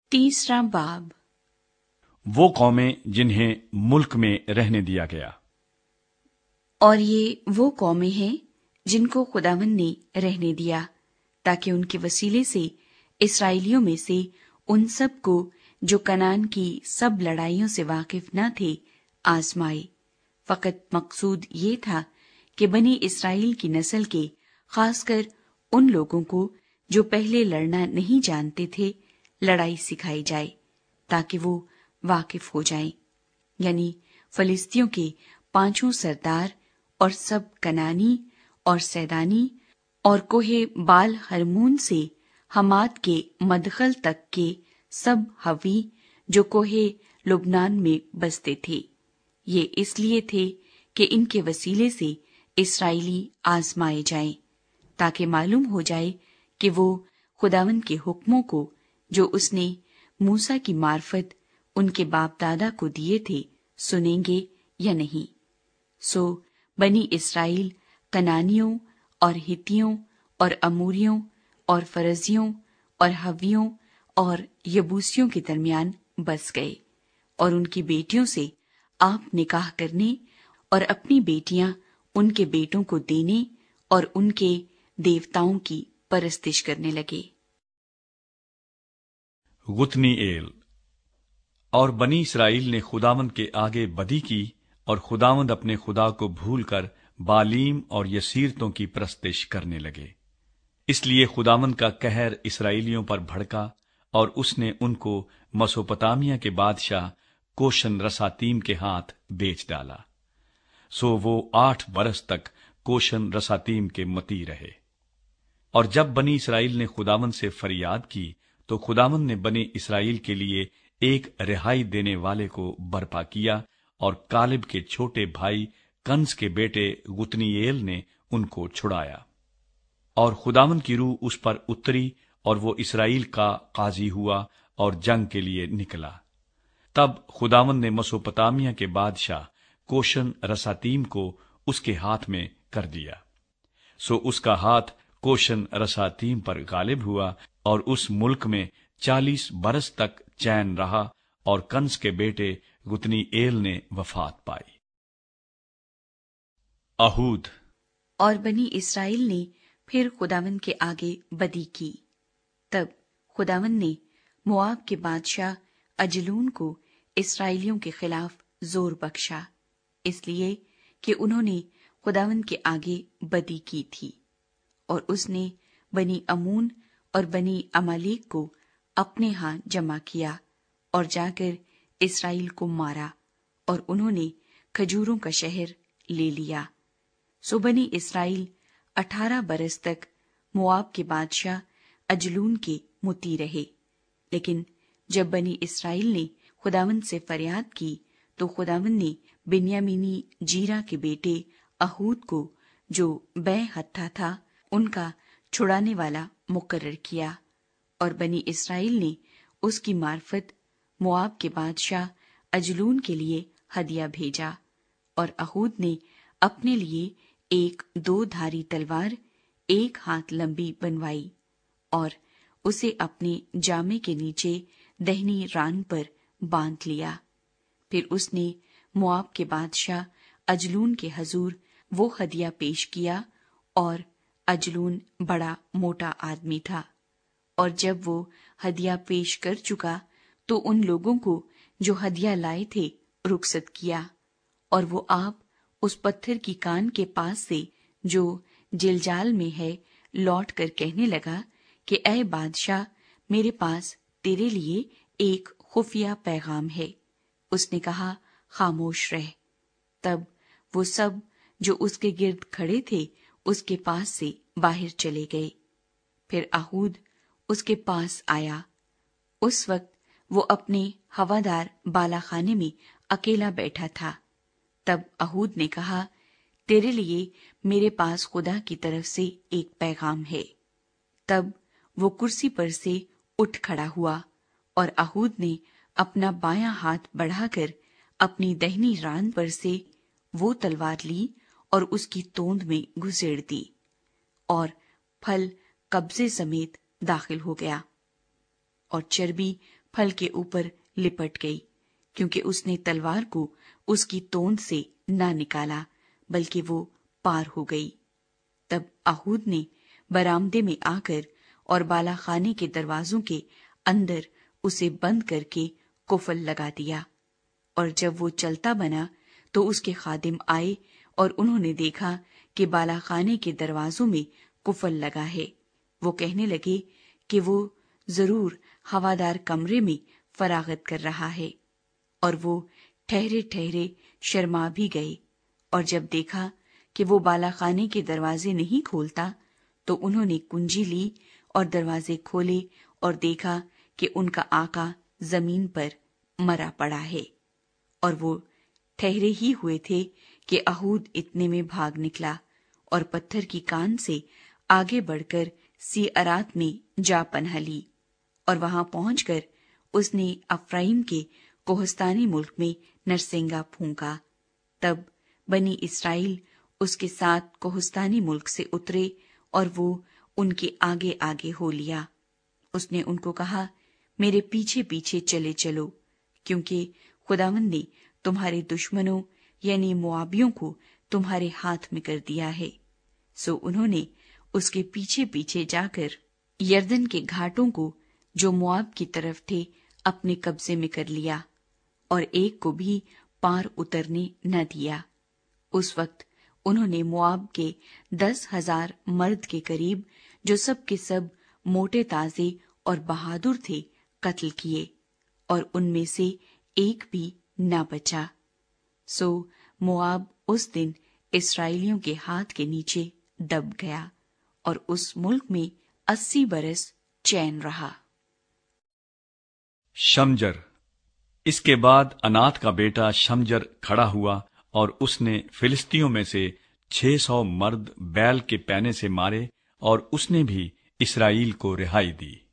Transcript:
तीसरा बाब। वो कौमें जिन्हें मुल्क में रहने दिया गया। और ये वो कौमें हैं जिनको खुदावंद ने रहने दिया, ताकि उनके वसीले से इस्राएलियों में से उन सब को जो कनान की सब लड़ाइयों से वाकिफ न थे आजमाए। फकत मकसूद ये था कि बनी इस्राएल की नस्ल के खासकर उन लोगों को जो पहले लड़ना नहीं जानते थे लड़ाई सिखाई जाए, ताकि वो वाकिफ हो जाएं। यानी फलिस्तियों के 5 सरदार और सब कनानी और सैदानी और कोहे बाल हरमून से हमाद के मदखल तक के सब हवी जो कोहे लुबनान में बसते थे। ये इसलिए थे कि इनके वसीले से इस्राएली आजमाए जाएं, ताकि मालूम हो जाए कि वो खुदावंद के हुक्मों को जो उसने मूसा की मार्फत उनके बाप दादा को दिए थे सुनेंगे या नहीं। सो बनी इस्राएल कनानियों और हित्तियों और अमूरियों और फरजियों और हवियों और यबूसियों के दरमियान बस गए, और उनकी बेटियों से आप निकाह करने और अपनी बेटियां उनके बेटों को देने और उनके देवताओं की परस्तिश करने लगे। गुतनीएल। और बनी इस्राएल ने खुदावंद के आगे बदी की, और खुदावंद अपने खुदा को भूलकर बालीम और यसीरतों की परस्तिश करने लगे। इसलिए खुदावंद का कहर इस्राएलियों पर भड़का, और उसने उनको मसोपोटामिया के बादशाह कोशन रसातीम के हाथ बेच डाला। सो वो 8 बरस तक कोशन रसातीम के मती रहे। और जब बनी इस्राएल ने खुदावंद से फरियाद की, तो खुदावंद ने बनी इस्राएल के लिए एक रिहाई देने वाले को बर्पा किया, और कालिब के छोटे भाई कंस के बेटे गुतनीएल ने उनको छुड़ाया। और खुदावंद की रूह उस पर उतरी, और वो इस्राएल का काजी हुआ और जंग के लिए निकला। तब खुदावंद ने मसोपोटामिया के बादशाह कोशन रसातीम को उसके हाथ में कर दिया। सो उसका हाथ कोशन रसातीम पर गालिब हुआ, और उस मुल्क में 40 बरस तक चैन रहा, और कंस के बेटे गुतनीएल ने वफात पाई। अहूद। और बनी इस्राएल ने फिर खुदावंद के आगे बदी की। तब खुदावंद ने मोआब के बादशाह अजलून को इस्राएलियों के खिलाफ जोर बख्शा, इसलिए कि उन्होंने खुदावंद के आगे बदी की थी। और उसने बनी अमून और बनी अमालेक को अपने हाथ जमा किया, और जाकर इस्राएल को मारा, और उन्होंने खजूरों का शहर ले लिया। सो बनी इस्राएल 18 बरस तक मोआब के बादशाह अजलून के मुती रहे। लेकिन जब बनी इस्राएल ने खुदावंद से फरियाद की, तो खुदावंद ने बिन्यामीनी जीरा के बेटे अहूद को, जो बै हत्था था, उनका छुड़ाने वाला मुकर्रर किया। और बनी इस्राएल ने उसकी मार्फत मोआब के बादशाह अजलून के लिए हदिया भेजा। और अहूद ने अपने लिए एक 2 धारी तलवार 1 हाथ लंबी बनवाई, और उसे अपने जामे के नीचे दहनी रान पर बांध लिया। फिर उसने मोआब के बादशाह अजलून के हजूर वो हदिया पेश किया, और अजलून बड़ा मोटा आदमी था। और जब वो हदिया पेश कर चुका, तो उन लोगों को जो हदिया लाए थे रुखसत किया, और वो आप उस पत्थर की कान के पास से जो जिलजाल में है लौट कर कहने लगा कि ऐ बादशाह, मेरे पास तेरे लिए एक खुफिया पैगाम है। उसने कहा, खामोश रह। तब वो सब जो उसके गिर्द खड़े थे उसके पास से बाहर चले गए। फिर अहूद उसके पास आया। उस वक्त वो अपने हवादार बालाखाने में अकेला बैठा था। तब अहूद ने कहा, तेरे लिए मेरे पास खुदा की तरफ से एक पैगाम है। तब वो कुर्सी पर से उठ खड़ा हुआ, और अहूद ने अपना बायां हाथ बढ़ाकर अपनी दहिनी रान पर से वो तलवार ली और उसकी तोंद में घुसेड़ दी, और फल कब्जे समेत दाखिल हो गया। और चर्बी پھل کے اوپر لپٹ گئی، کیونکہ اس نے تلوار کو اس کی توند سے نہ نکالا بلکہ وہ پار ہو گئی۔ تب اہود نے برآمدے میں آ کر اور بالا خانے کے دروازوں کے اندر اسے بند کر کے قفل لگا دیا، اور جب وہ چلتا بنا تو اس کے خادم آئے اور انہوں نے دیکھا کہ بالا خانے کے دروازوں میں قفل لگا ہے۔ وہ کہنے لگے کہ وہ ضرور ہوادار کمرے میں فراغت کر رہا ہے، اور وہ ٹھہرے ٹھہرے شرما بھی گئے، اور جب دیکھا کہ وہ بالا خانے کے دروازے نہیں کھولتا تو انہوں نے کنجی لی اور دروازے کھولے اور دیکھا کہ ان کا آقا زمین پر مرا پڑا ہے، اور وہ ٹھہرے ہی ہوئے تھے کہ اہود اتنے میں بھاگ نکلا اور پتھر کی کان سے آگے بڑھ کر سی ارات میں جا پناہ لی، اور وہاں پہنچ کر اس نے افرائیم کے کوہستانی ملک میں نرسنگا پھونکا۔ تب بنی اسرائیل اس کے ساتھ کوہستانی ملک سے اترے اور وہ ان کے آگے آگے ہو لیا۔ اس نے ان کو کہا، میرے پیچھے پیچھے چلے چلو، کیونکہ خداوند نے تمہارے دشمنوں یعنی موابیوں کو تمہارے ہاتھ میں کر دیا ہے۔ سو انہوں نے اس کے پیچھے پیچھے جا کر یردن کے گھاٹوں کو جو مواب کی طرف تھے اپنے قبضے میں کر لیا، اور ایک کو بھی پار اترنے نہ دیا۔ اس وقت انہوں نے مواب کے 10,000 مرد کے قریب، جو سب کے سب موٹے تازے اور بہادر تھے، قتل کیے، اور ان میں سے ایک بھی نہ بچا۔ سو مواب اس دن اسرائیلیوں کے ہاتھ کے نیچے دب گیا، اور اس ملک میں 80 برس چین رہا۔ شمجر۔ اس کے بعد انات کا بیٹا شمجر کھڑا ہوا، اور اس نے فلسطینیوں میں سے 600 مرد بیل کے پینے سے مارے، اور اس نے بھی اسرائیل کو رہائی دی۔